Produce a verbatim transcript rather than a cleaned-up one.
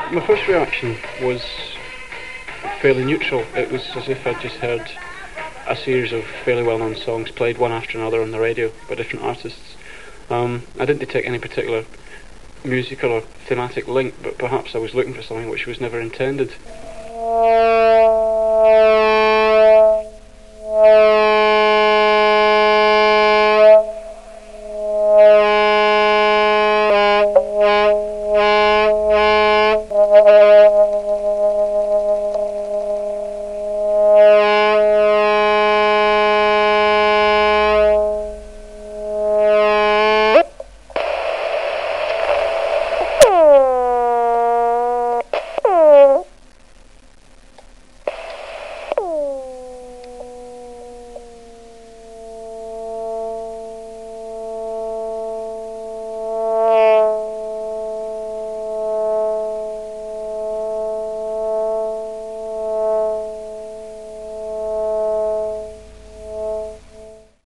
My first reaction was fairly neutral. It was as if I'd just heard a series of fairly well-known songs played one after another on the radio by different artists. Um, I didn't detect any particular musical or thematic link, but perhaps I was looking for something which was never intended.